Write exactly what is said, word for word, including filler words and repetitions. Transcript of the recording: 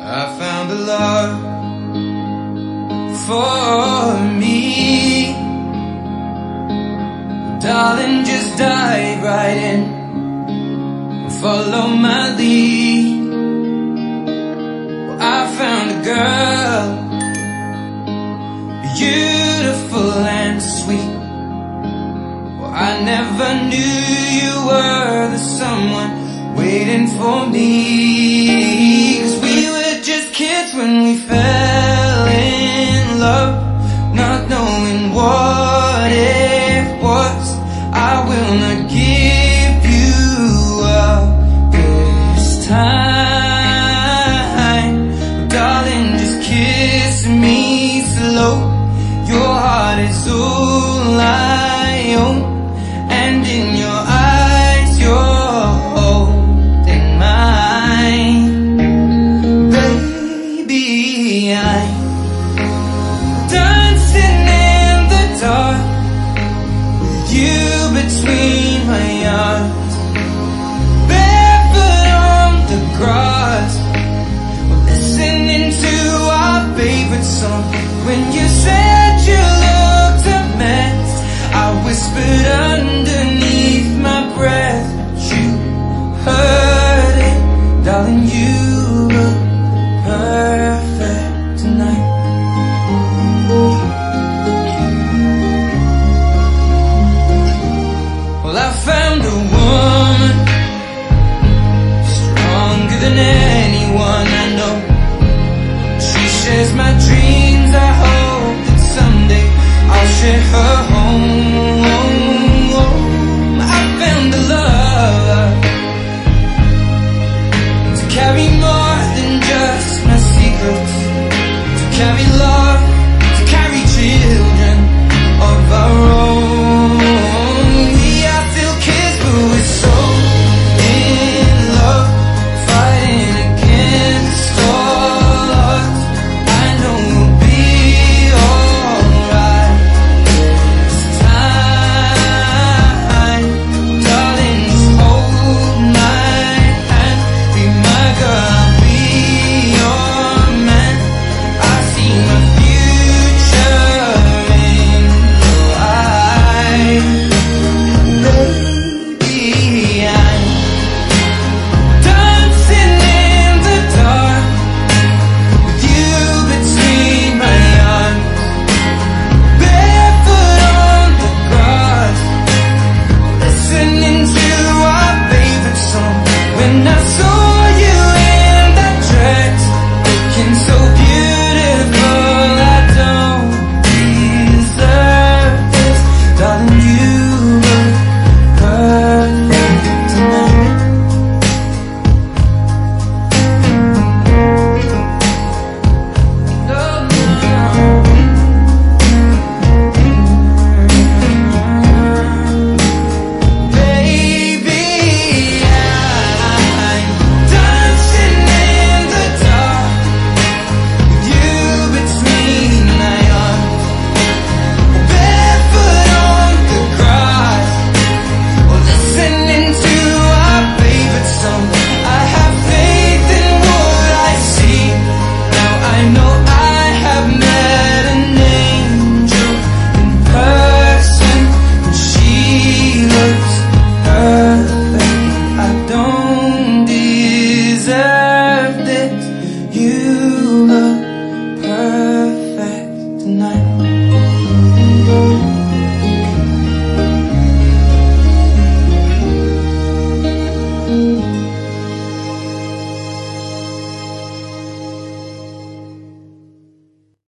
I found a love for me. Darling, just dive right in and follow my lead. Well, I found a girl, beautiful and sweet. Well, I never knew you were the someone waiting for me. 'Cause we were just kids when we fell in love, not knowing what it was. I will not give you up this time. Darling, just kiss me slow. Your heart is all I own, and in your eyes you're holding mine. Baby, I'm dancing in the dark, you between my arms, barefoot on the grass, listening to our favorite song. When you said you looked a mess, I whispered underneath my breath, but you heard it. Darling, you look perfect tonight. Well, I found a woman stronger than anyone I know. She shares my dreams. I hope that someday I'll share her home. I found a love to carry more than just my secrets, to carry love